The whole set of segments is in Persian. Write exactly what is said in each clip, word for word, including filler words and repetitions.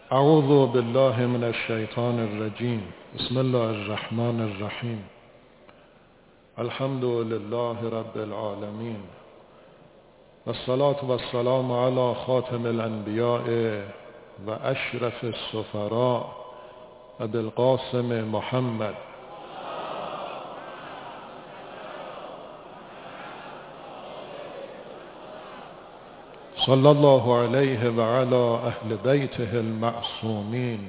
اعوذ بالله من الشیطان الرجیم. بسم الله الرحمن الرحیم. الحمد لله رب العالمین والصلاة والسلام علی خاتم الانبیاء و اشرف السفراء ابی القاسم محمد صلی الله علیه و علی اهل بیته المعصومین.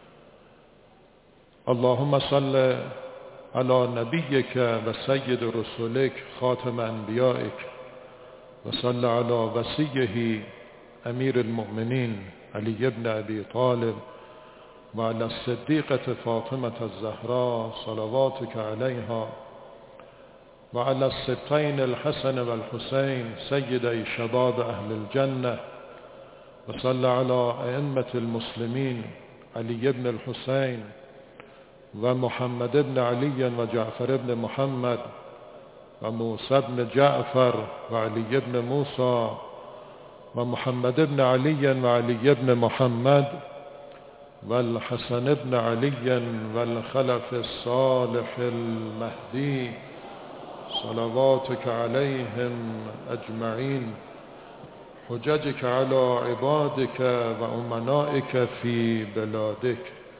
اللهم صل علی نبیک و سید رسولک خاتم انبیائک و صل علی وصیه امیر المؤمنین علی بن ابی طالب و علی الصدیقة فاطمة الزهراء صلواتک علیها و علی السبطین الحسن و الحسین سیدی شباب اهل الجنة و صل علی ائمة المسلمین علی بن الحسین و محمد بن علی و جعفر بن محمد و موسی بن جعفر و علی بن موسی و محمد بن علی و علی بن محمد و الحسن بن علی و الخلف الصالح المهدی صلواتك عليهم اجمعین. حججك على عبادك و امنائك في بلادك.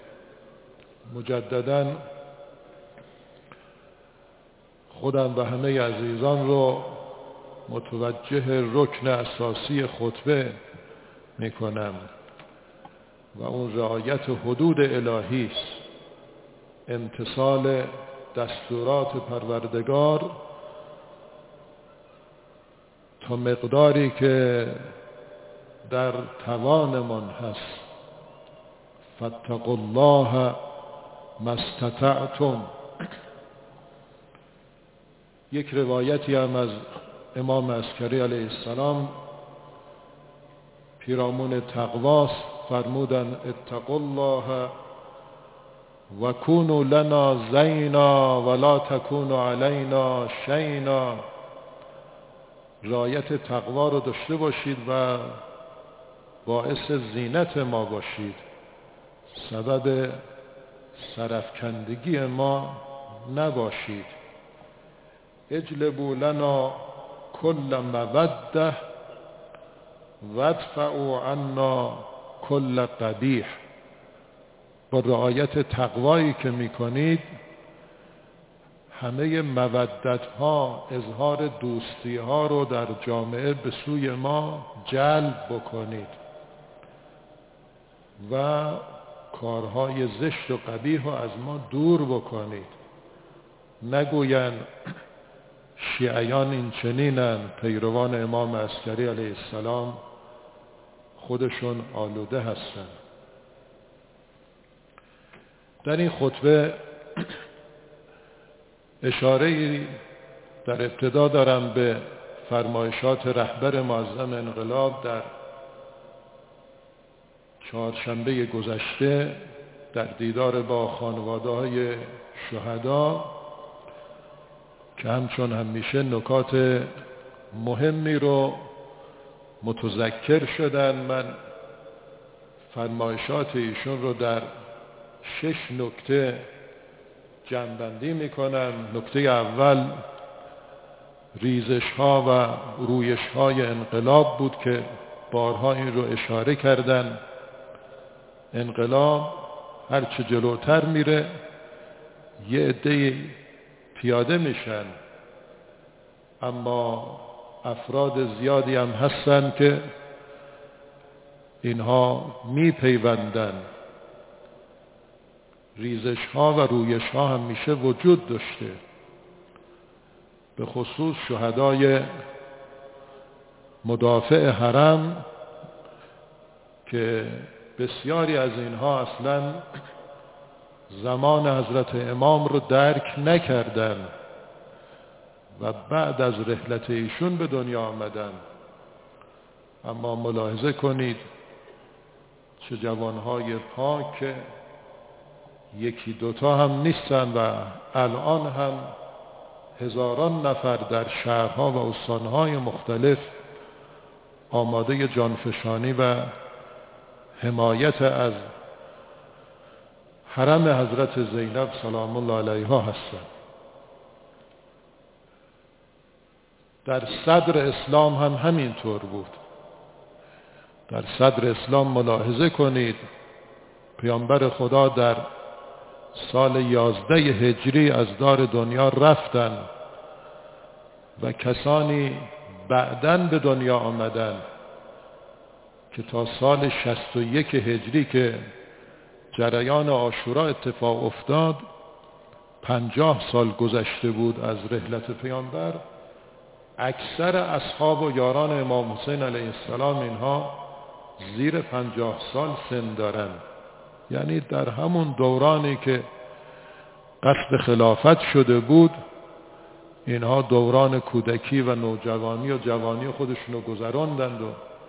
مجددا خودم و همه عزیزان رو متوجه رکن اساسی خطبه می کنم و اون رعایت حدود الهی است، امتثال دستورات پروردگار تا مقداری که در توانمان هست. فاتقوا الله ما استطعتم. یک روایتی هم از امام عسکری علیه السلام پیرامون تقواست، فرمودن اتقوا الله و کونوا لنا زینا ولا تکونوا علینا شینا. رعایت تقوا رو داشته باشید و باعث زینت ما باشید، سبب سرافکندگی ما نباشید. اجلبوا لنا کل موده وادفعوا عنا کل قبیح. با رعایت تقوایی که میکنید همه مودت ها، اظهار دوستی ها رو در جامعه به سوی ما جلب بکنید و کارهای زشت و قبیح رو از ما دور بکنید. نگویند شیعیان این چنینن، پیروان امام عسکری علیه السلام خودشون آلوده هستن. در این خطبه اشاره‌ای در ابتدا دارم به فرمایشات رهبر معظم انقلاب در چهارشنبه گذشته در دیدار با خانواده‌های شهدا که همچون همیشه نکات مهمی رو متذکر شدن. من فرمایشات ایشون رو در شش نکته جمع‌بندی میکنم. نکته اول ریزش ها و رویش های انقلاب بود که بارها این رو اشاره کردن. انقلاب هرچه جلوتر میره یه عده پیاده میشن، اما افراد زیادی هم هستن که اینها میپیوندن. ریزش ها و رویش ها همیشه وجود داشته، به خصوص شهدای مدافع حرم که بسیاری از اینها اصلا زمان حضرت امام رو درک نکردن و بعد از رحلت ایشون به دنیا آمدن. اما ملاحظه کنید چه جوانهای پاک، یکی دوتا هم نیستن و الان هم هزاران نفر در شهرها و استانهای مختلف آماده جانفشانی و حمایت از حرم حضرت زینب سلام الله علیها هستند. در صدر اسلام هم همینطور بود. در صدر اسلام ملاحظه کنید پیامبر خدا در سال یازده هجری از دار دنیا رفتن و کسانی بعداً به دنیا آمدن که تا سال شصت و یک هجری که جریان عاشورا اتفاق افتاد پنجاه سال گذشته بود از رحلت پیامبر. اکثر اصحاب و یاران امام حسین علیه السلام اینها زیر پنجاه سال سن دارن، یعنی در همون دورانی که قصد خلافت شده بود اینها دوران کودکی و نوجوانی و جوانی خودشونو گذراندند و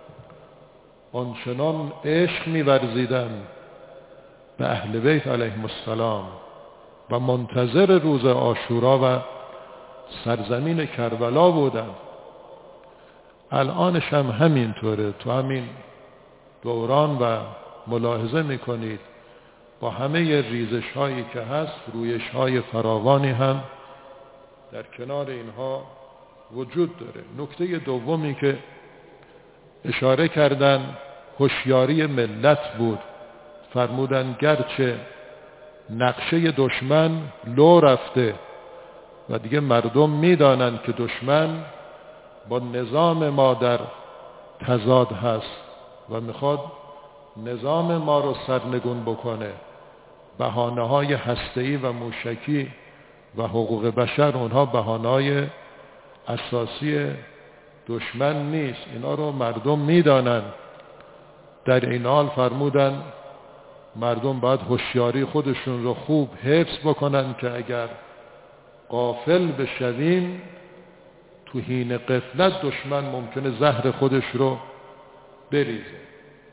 آنچنان عشق می‌ورزیدند به اهل بیت علیهم السلام و منتظر روز عاشورا و سرزمین کربلا بودند. الانش هم همینطوره. تو همین دوران و ملاحظه میکنید با همه ریزش هایی که هست رویش های فراوانی هم در کنار اینها وجود داره. نکته دومی که اشاره کردن هوشیاری ملت بود. فرمودن گرچه نقشه دشمن لو رفته و دیگه مردم میدانند که دشمن با نظام ما در تضاد هست و میخواد نظام ما رو سرنگون بکنه، بهانه‌های هسته‌ای و موشکی و حقوق بشر اونها بهانه‌های اساسی دشمن نیست. اینا رو مردم میدانن. در این حال فرمودن مردم باید هوشیاری خودشون رو خوب حفظ بکنن که اگر غافل بشویم تو حین غفلت دشمن ممکنه زهر خودش رو بریزه.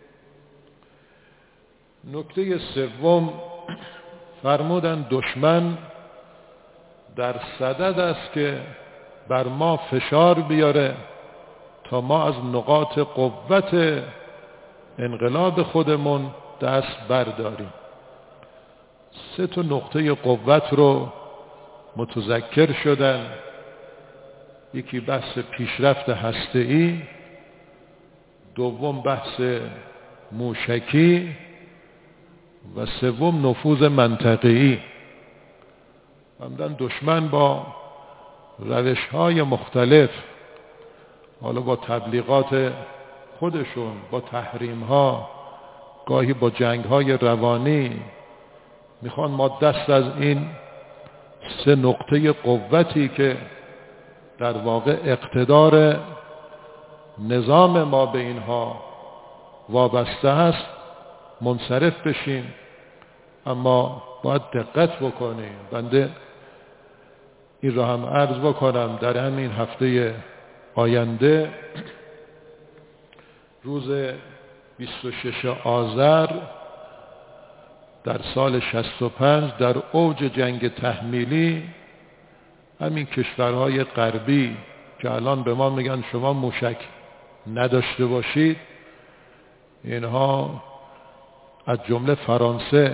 نکته سوم فرمودن دشمن در صدد است که بر ما فشار بیاره تا ما از نقاط قوت انقلاب خودمون دست برداریم. سه تا نقطه قوت رو متذکر شدن. یکی بحث پیشرفت هسته‌ای، دوم بحث موشکی و سوم نفوذ منطقه‌ای. همدن دشمن با روش‌های مختلف، حالا با تبلیغات خودشون، با تحریم‌ها، گاهی با جنگ‌های روانی، میخوان ما دست از این سه نقطه قوتی که در واقع اقتدار نظام ما به اینها وابسته است منصرف بشیم. اما باید دقت بکنیم. بنده این را هم عرض بکنم در همین هفته آینده روز بیست و ششم آذر در سال شصت و پنج در اوج جنگ تحمیلی همین کشورهای غربی که الان به ما میگن شما موشک نداشته باشید، اینها از جمله فرانسه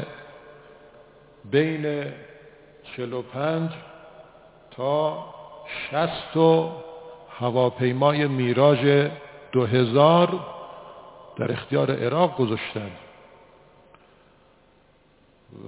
بین چهل و پنج تا شصت و هواپیمای میراژ دو هزار در اختیار عراق گذاشتن و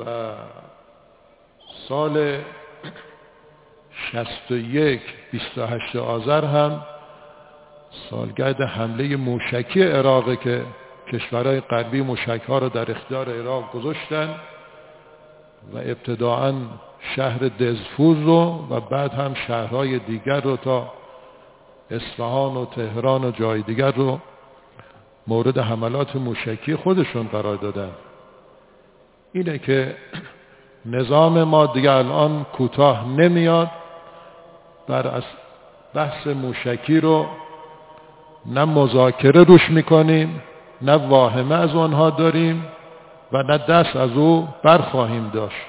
سال شصت و یک بیست و هشتم آذر هم سالگرد حمله موشکی عراق که کشورهای غربی موشک‌ها رو در اختیار عراق گذاشتن و ابتداعاً شهر دزفوز رو و بعد هم شهرهای دیگر رو تا اصفهان و تهران و جای دیگر رو مورد حملات موشکی خودشون قرار دادن. اینه که نظام ما دیگه الان کوتاه نمیاد. بر از بحث موشکی رو نه مذاکره روش میکنیم، نه واهمه از آنها داریم و نه دست از او برخواهیم داشت.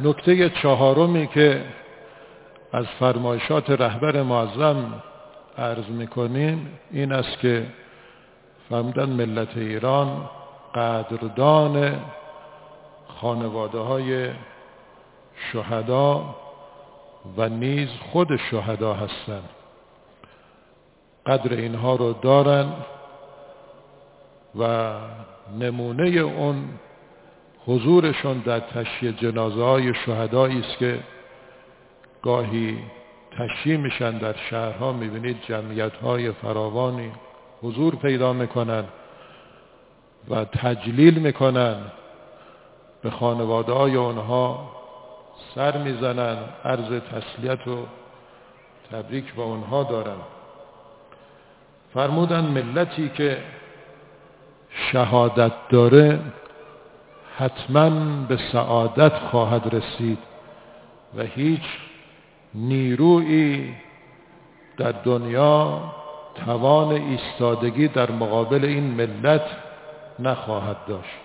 نکته چهارمی که از فرمایشات رهبر معظم عرض میکنیم این است که فرمودن ملت ایران قدردان خانواده های شهدا و نیز خود شهدا هستند. قدر اینها رو دارن و نمونه اون حضورشون در تشییع جنازه های شهدایی است که گاهی تشییع میشن در شهرها، میبینید جمعیت های فراوانی حضور پیدا میکنن و تجلیل میکنن، به خانواده های اونها سر میزنن، عرض تسلیت و تبریک با اونها دارن. فرمودن ملتی که شهادت داره حتما به سعادت خواهد رسید و هیچ نیرویی در دنیا توان ایستادگی در مقابل این ملت نخواهد داشت.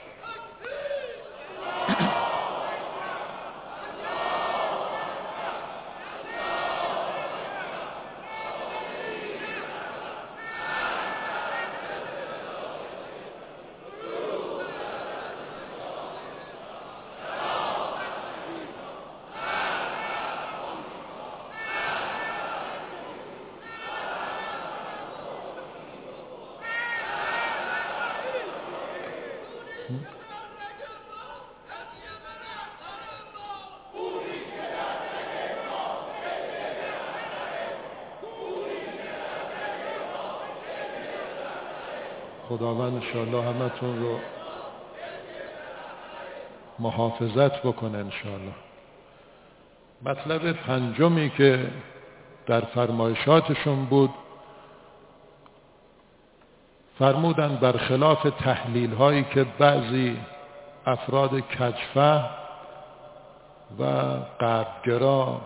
خداوند انشاءالله همتون رو محافظت بکنه انشاءالله. مطلب پنجمی که در فرمایشاتشون بود، فرمودن برخلاف تحلیل هایی که بعضی افراد کجفه و غربگرا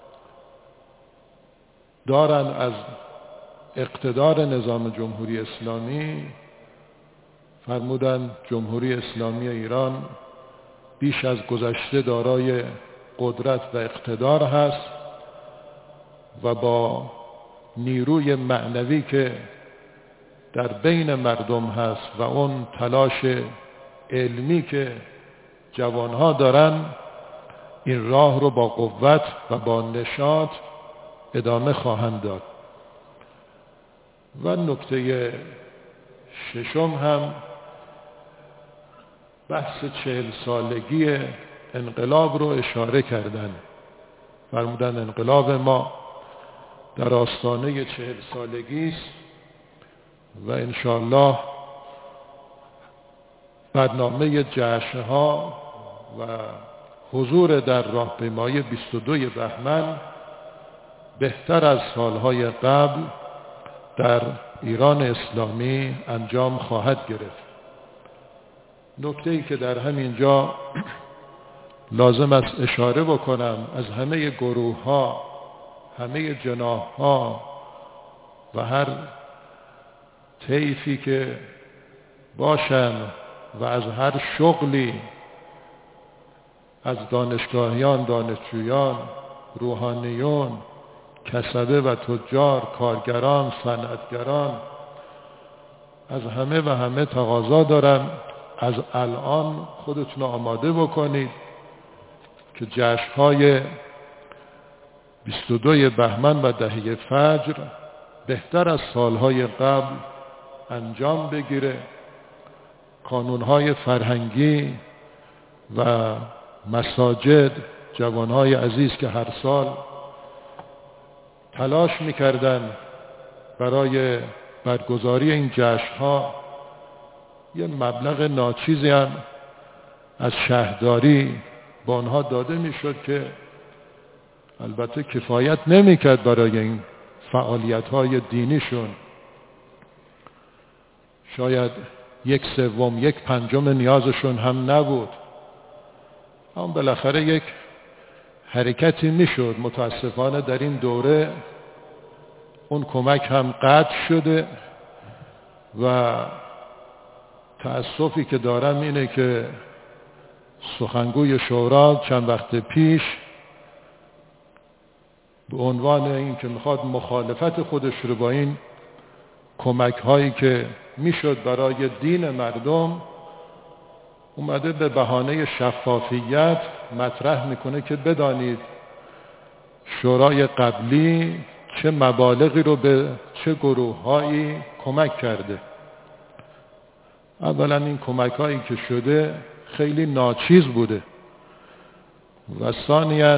دارن از اقتدار نظام جمهوری اسلامی، فرمودن جمهوری اسلامی ایران بیش از گذشته دارای قدرت و اقتدار هست و با نیروی معنوی که در بین مردم هست و اون تلاش علمی که جوانها دارن، این راه رو با قوت و با نشاط ادامه خواهند داد. و نکته ششم هم بحث چهل سالگی انقلاب رو اشاره کردن. فرمودن انقلاب ما در آستانه چهل سالگی است و انشاءالله برنامه جشنها و حضور در راهپیمایی بیست و دو بهمن بهتر از سالهای قبل در ایران اسلامی انجام خواهد گرفت. نکته‌ای که در همین جا لازم است اشاره بکنم، از همه گروه ها، همه جناح ها و هر طیفی که باشن و از هر شغلی، از دانشگاهیان، دانشجویان، روحانیون، کسبه و تجار، کارگران، صنعتگران، از همه و همه تقاضا دارم از الان خودتون آماده بکنید که جشن‌های بیست و دو بهمن و دهه فجر بهتر از سالهای قبل انجام بگیره. کانونهای فرهنگی و مساجد، جوانهای عزیز که هر سال تلاش میکردن برای برگزاری این جشن‌ها، یه مبلغ ناچیزی هم از شهرداری با آنها داده میشد که البته کفایت نمیکرد برای این فعالیت‌های دینیشون. شاید یک سوم، یک پنجم نیازشون هم نبود، اما بالاخره یک حرکتی میشد. متاسفانه در این دوره اون کمک هم قطع شده و تأسفی که دارم اینه که سخنگوی شورا چند وقت پیش به عنوان این که میخواد مخالفت خودش رو با این کمک هایی که میشد برای دین مردم، اومده به بهانه شفافیت مطرح میکنه که بدانید شورای قبلی چه مبالغی رو به چه گروه هایی کمک کرده. اولا این کمک هایی که شده خیلی ناچیز بوده و ثانیاً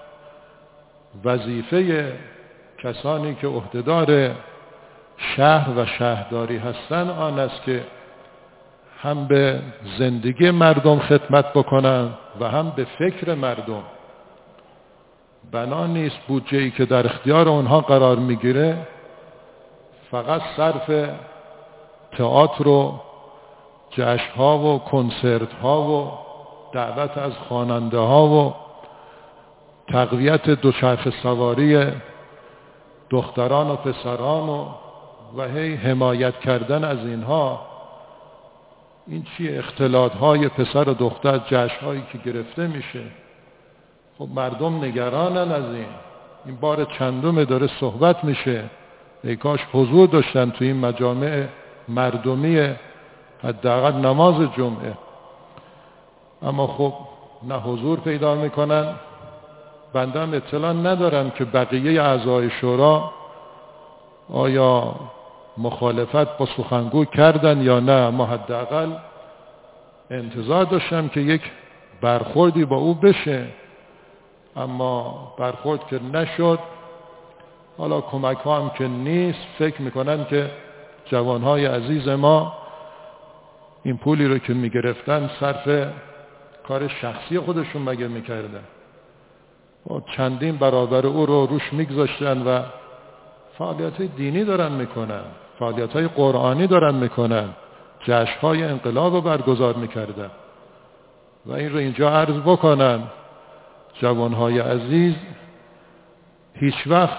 وظیفه کسانی که عهدهدار شهر و شهرداری هستن آن است که هم به زندگی مردم خدمت بکنن و هم به فکر مردم. بنا نیست بودجه‌ای که در اختیار اونها قرار میگیره فقط صرف تئاتر و جشن‌ها و کنسرت‌ها و دعوت از خواننده‌ها و تقویت دوچرخه سواری دختران و پسران و و هی حمایت کردن از اینها. این چیه؟ اختلاط‌های پسر و دختر، جشن‌هایی که گرفته میشه. خب مردم نگرانن از این. این بار چندم داره صحبت میشه. ای کاش حضور داشتن تو این مجامع مردمی، حداقل نماز جمعه. اما خب نه حضور پیدا میکنن. بنده هم اطلاع ندارم که بقیه اعضای شورا آیا مخالفت با سخنگو کردن یا نه، اما حداقل انتظار داشتم که یک برخوردی با او بشه، اما برخورد که نشد. حالا کمک ها هم که نیست، فکر میکنن که جوانهای عزیز ما این پولی رو که میگرفتن صرف کار شخصی خودشون مگه میکردن؟ چندین برابر او رو روش میگذاشتن و فعالیت دینی دارن میکنن، فعالیت های قرآنی دارن میکنن، جشن‌های انقلاب رو برگزار میکردن. و این رو اینجا عرض بکنم جوانهای عزیز هیچ وقت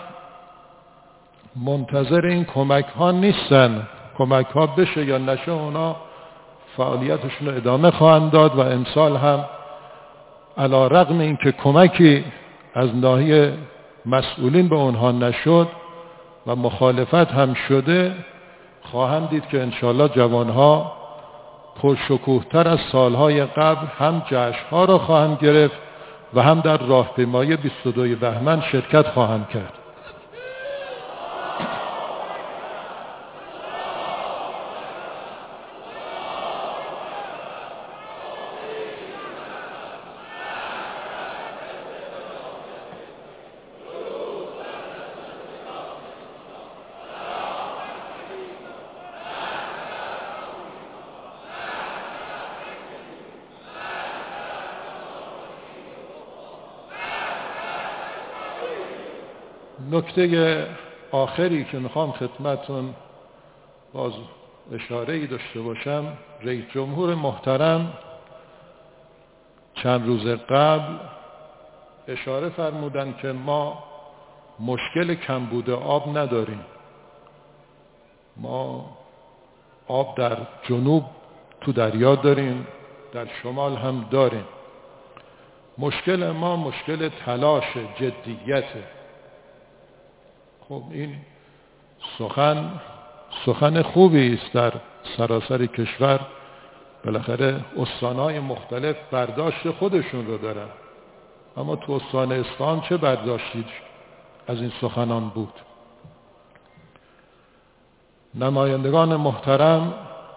منتظر این کمک ها نیستن. کمک ها بشه یا نشه اونا فعالیتشون رو ادامه خواهند داد و امسال هم علی رغم این که کمکی از ناحیه مسئولین به اونها نشد و مخالفت هم شده، خواهند دید که انشالله جوانها پرشکوه‌تر از سالهای قبل هم جشن‌ها را خواهند گرفت و هم در راهپیمایی بیست و دوم بهمن شرکت خواهند کرد. نکته آخری که میخوام خدمتون باز اشاره‌ای داشته باشم، رئیس جمهور محترم چند روز قبل اشاره فرمودن که ما مشکل کمبود آب نداریم. ما آب در جنوب تو دریا داریم، در شمال هم داریم. مشکل ما مشکل تلاش، جدیته. خب این سخن سخن خوبی است. در سراسر کشور بالاخره استانهای مختلف برداشت خودشون رو دارن، اما تو استان اصفهان چه برداشتی از این سخنان بود؟ نمایندگان محترم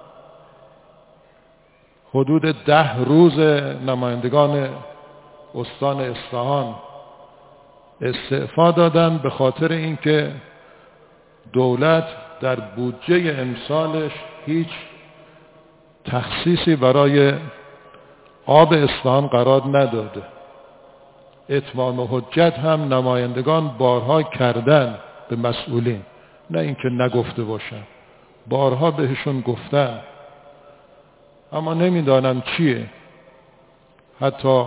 حدود ده روز نمایندگان استان اصفهان استعفا دادن به خاطر اینکه دولت در بودجه امسالش هیچ تخصیصی برای آب اصفهان قرار نداده. اتمام حجت هم نمایندگان بارها کردن به مسئولین، نه اینکه نگفته باشن، بارها بهشون گفتن اما نمیدانم چیه. حتی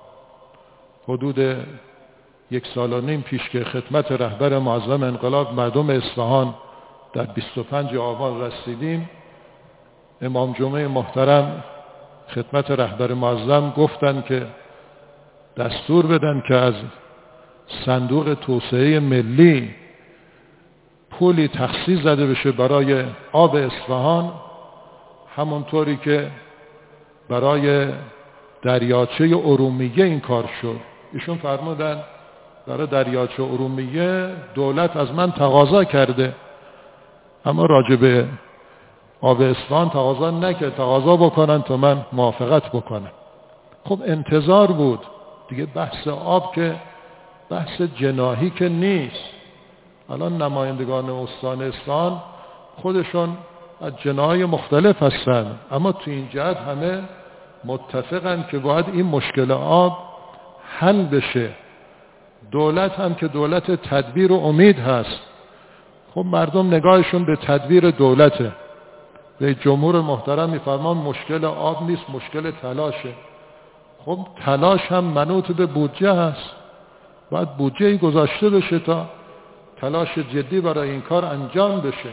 حدود یک سال و نیم پیش که خدمت رهبر معظم انقلاب مردم اصفهان در بیست و پنجم آبان رسیدیم، امام جمعه محترم خدمت رهبر معظم گفتن که دستور بدن که از صندوق توسعه ملی پولی تخصیص زده بشه برای آب اصفهان، همونطوری که برای دریاچه ارومیه این کار شد. ایشون فرمودن برای دریاچه ارومیه دولت از من تقاضا کرده، اما راجب آب اصفهان تقاضا نکرد، تقاضا بکنن تا من موافقت بکنم. خب انتظار بود دیگه، بحث آب که بحث جناحی که نیست. الان نمایندگان استان اصفهان خودشون از جناحی مختلف هستن، اما تو این جهت همه متفقن که باید این مشکل آب حل بشه. دولت هم که دولت تدبیر و امید هست. خب مردم نگاهشون به تدبیر دولته. به جمهور محترم میفرمان مشکل آب نیست، مشکل تلاشه. خب تلاش هم منوط به بودجه هست، باید بودجه‌ای گذاشته بشه تا تلاش جدی برای این کار انجام بشه.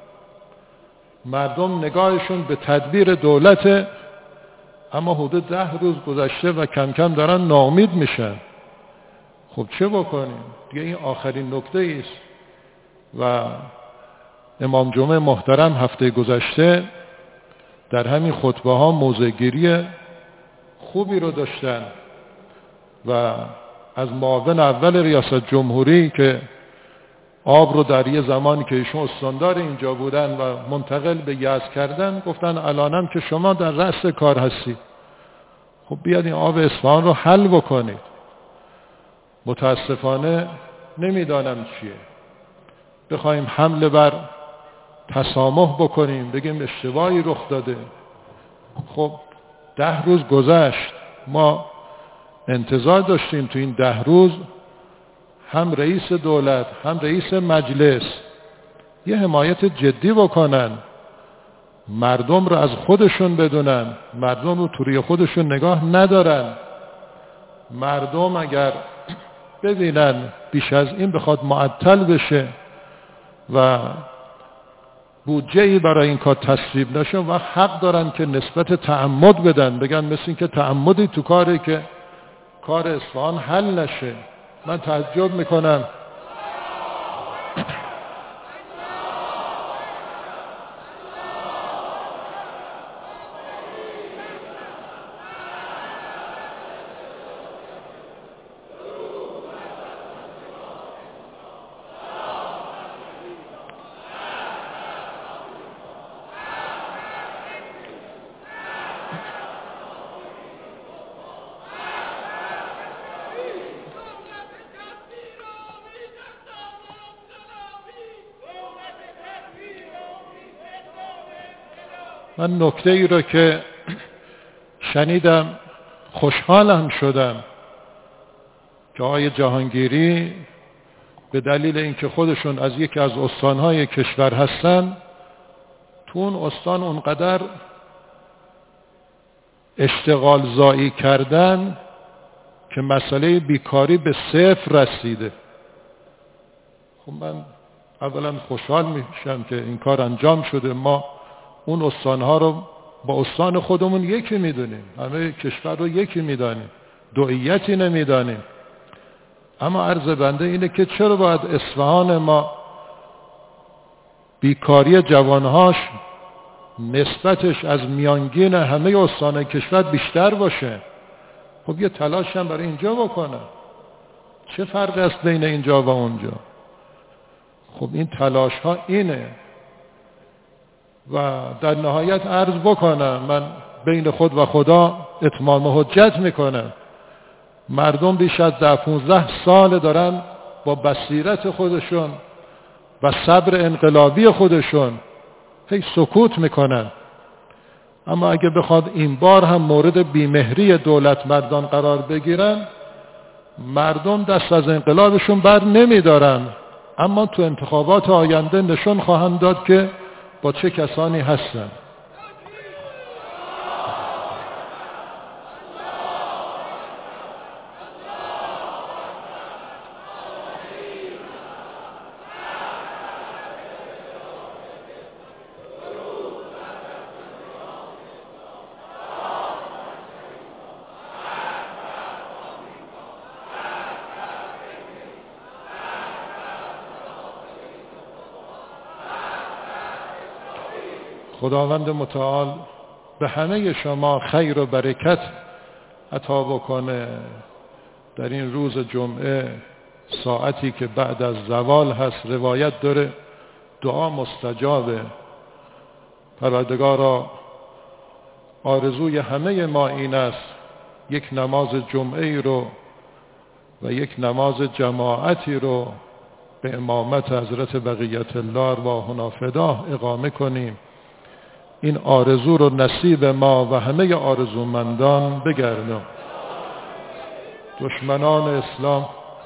مردم نگاهشون به تدبیر دولته، اما حدود ده روز گذشته و کم کم دارن ناامید میشن. خب چه بکنیم؟ دیگه این آخرین نکته است. و امام جمعه محترم هفته گذشته در همین خطبه ها موضع‌گیری خوبی رو داشتن و از معاون اول ریاست جمهوری که آب رو در یه زمانی که ایشون استاندار اینجا بودن و منتقل به یزد کردن، گفتن الانم که شما در رأس کار هستید، خب بیاد این آب اصفهان رو حل بکنید. متاسفانه نمیدانم چیه، بخوایم حمله بر تسامح بکنیم، بگیم اشتباهی رخ داده. خب ده روز گذشت، ما انتظار داشتیم تو این ده روز هم رئیس دولت هم رئیس مجلس یه حمایت جدی بکنن، مردم رو از خودشون بدونن، مردم رو توی خودشون نگاه ندارن. مردم اگر ببینن بیش از این بخواد معطل بشه و بودجه‌ای برای این کار تصویب نشه، و حق دارن که نسبت تعمد بدن، بگن مثل این که تعمدی تو کاری که کار اصفهان حل نشه. من تعجب میکنم من نکته ای رو که شنیدم خوشحالم شدم که آقای جهانگیری به دلیل اینکه خودشون از یکی از استانهای کشور هستن، تو اون استان اونقدر اشتغال زایی کردن که مسئله بیکاری به صفر رسیده. خب من اولا خوشحال میشم که این کار انجام شده. ما اون استانها رو با استان خودمون یکی میدونیم، همه کشور رو یکی میدانیم، دوئیتی نمیدانیم. اما عرض بنده اینه که چرا باید اصفهان ما بیکاری جوانهاش نسبتش از میانگین همه استان کشور بیشتر باشه؟ خب یه تلاش هم برای اینجا بکنه. چه فرق است بین اینجا و اونجا؟ خب این تلاش ها اینه. و در نهایت عرض بکنم، من بین خود و خدا اتمام حجت میکنم، مردم بیش از ده پونزده سال دارن با بصیرت خودشون و صبر انقلابی خودشون هی سکوت میکنن. اما اگه بخواد این بار هم مورد بیمهری دولت مردان قرار بگیرن، مردم دست از انقلابشون بر نمیدارن، اما تو انتخابات آینده نشون خواهند داد که با چه کسانی هستن. خداوند متعال به همه شما خیر و برکت عطا بکنه. در این روز جمعه ساعتی که بعد از زوال هست، روایت داره دعا مستجابه. پروردگارا آرزوی همه ما این است یک نماز جمعه رو و یک نماز جماعتی رو به امامت حضرت بقیت الله ارواحنا فداه اقامه کنیم. این آرزو رو نصیب ما و همه آرزومندان بگردم. دشمنان اسلام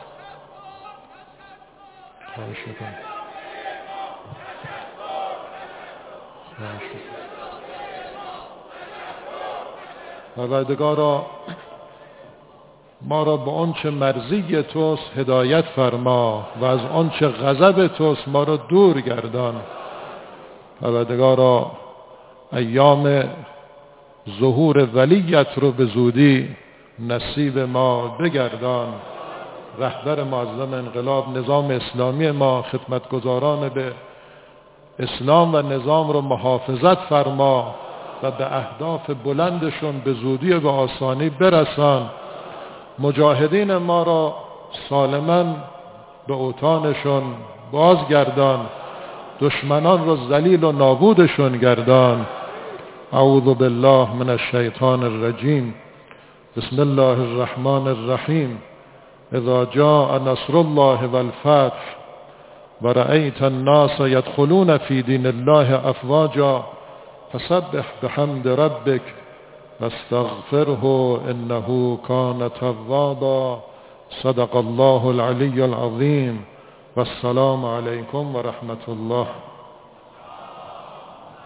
خواهش میکنم خواهش میکنم پروردگارا ما را به آنچه مرضی توست هدایت فرما و از آنچه غضب توست ما را دور گردان. پروردگارا ایام ظهور ولیت رو به زودی نصیب ما بگردان. رهبر معظم انقلاب نظام اسلامی ما، خدمتگزاران به اسلام و نظام رو محافظت فرما و به اهداف بلندشون به زودی و به آسانی برسان. مجاهدین ما را سالما به اوطانشون بازگردان. دشمنان را ذلیل و نابودشون گردان. اعوذ بالله من الشیطان الرجیم. بسم الله الرحمن الرحیم. اذا جاء نصر الله والفتح ورأيت الناس يدخلون في دين الله افواجا فسبح بحمد ربك واستغفره انه كان توابا. صدق الله العلي العظيم. والسلام عليكم ورحمة الله.